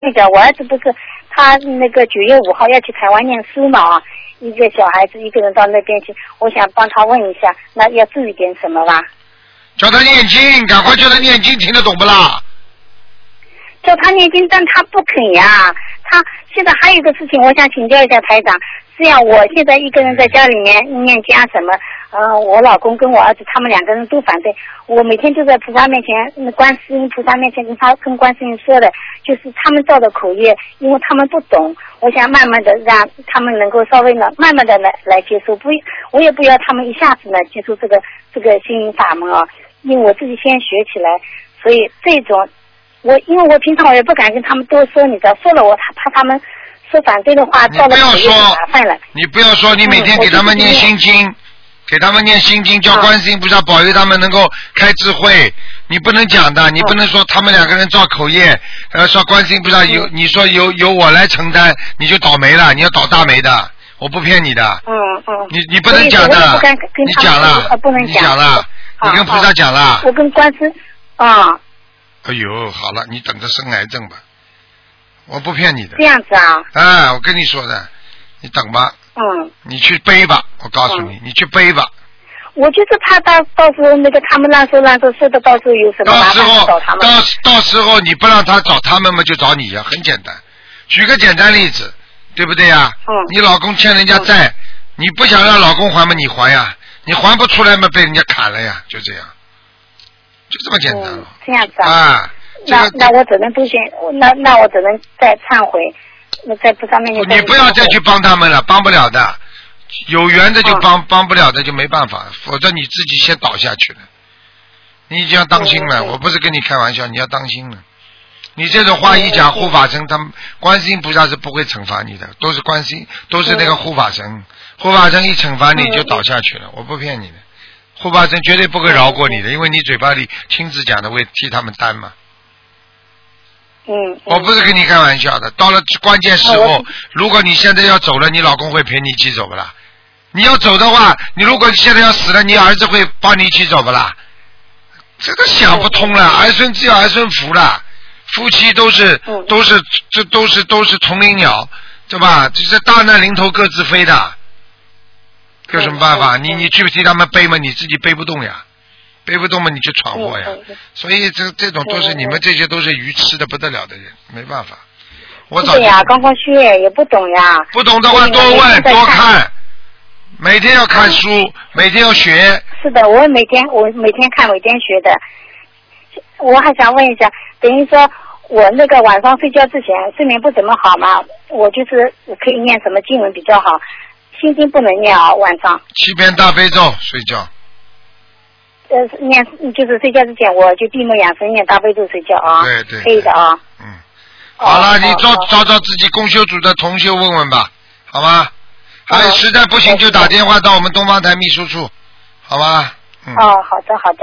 那个我儿子不是他那个9月5号要去台湾念书嘛啊，一个小孩子一个人到那边去，我想帮他问一下，那要注意点什么吧？ 叫他念经，赶快叫他念经，听得懂不啦？ 叫他念经，但他不肯呀。他现在还有一个事情，我想请教一下台长。这样，我现在一个人在家里面念经啊什么，我老公跟我儿子他们2个人都反对。我每天就在菩萨面前，观世音菩萨面前跟观世音说的，就是他们造的口业，因为他们不懂。我想慢慢的让他们能够稍微呢，慢慢的来接受，我也不要他们一下子呢接受这个心灵法门啊，因为我自己先学起来，所以这种。因为我平常我也不敢跟他们多说，你知道，说了我怕他们说反对的话，到了口业就麻烦了。 你不要说，你每天给他们念心经，给他们念心经，叫观世音菩萨保佑他们能够开智慧。你不能讲的，你不能说他们2个人造口业，说观世音菩萨你说由我来承担，你就倒霉了，你要倒大霉的，我不骗你的。你不能讲的，你讲了，你讲了，你跟菩萨讲了。 我跟观世哎呦，好了，你等着生癌症吧，我不骗你的。 这样子啊？ 我跟你说的，你等吧。你去背吧，我告诉你，你去背吧。 我就是怕到时候那个他们乱说说的，到时候有什么麻烦找他们。 到时候你不让他找他们嘛，就找你呀，很简单。举个简单例子，对不对呀？你老公欠人家债，你不想让老公还嘛，你还呀，你还不出来嘛，被人家砍了呀，就这样。就这么简单了。 这样子啊？那我只能那我只能再忏悔，那在不上面就。 你不要再去帮他们了，帮不了的。有缘的就帮不了的就没办法，否则你自己先倒下去了。你已经要当心了，我不是跟你开玩笑，你要当心了。你这种话一讲，护法神他们观世音菩萨是不会惩罚你的，都是观世音，都是那个护法神，护法神一惩罚你就倒下去了，我不骗你的。护法神绝对不会饶过你的，因为你嘴巴里亲自讲的会替他们担嘛。我不是跟你开玩笑的，到了关键时候，如果你现在要走了，你老公会陪你一起走不啦？你要走的话，你如果现在要死了，你儿子会帮你一起走不啦？这个想不通了，儿孙自有儿孙福了，夫妻都是同林鸟，对吧？这是大难临头各自飞的。有什么办法？你去替他们背嘛，你自己背不动呀，背不动嘛，你就闯祸呀。所以这种都是你们这些都是愚痴的不得了的人，没办法。我早就刚刚学也不懂呀。 不懂的话多问多看，每天要看书，每天要学。 是的，我每天看，每天学的。我还想问一下，等于说我那个晚上睡觉之前睡眠不怎么好嘛，我就是可以念什么经文比较好？心经不能念啊，晚上。 7遍大悲咒睡觉。 念就是睡觉之前，我就闭目养神念大悲咒睡觉啊。 对。 可以的啊。 好了，你找自己共修组的同修问问吧，好吗？还实在不行就打电话到我们东方台秘书处，好吗？ 好的。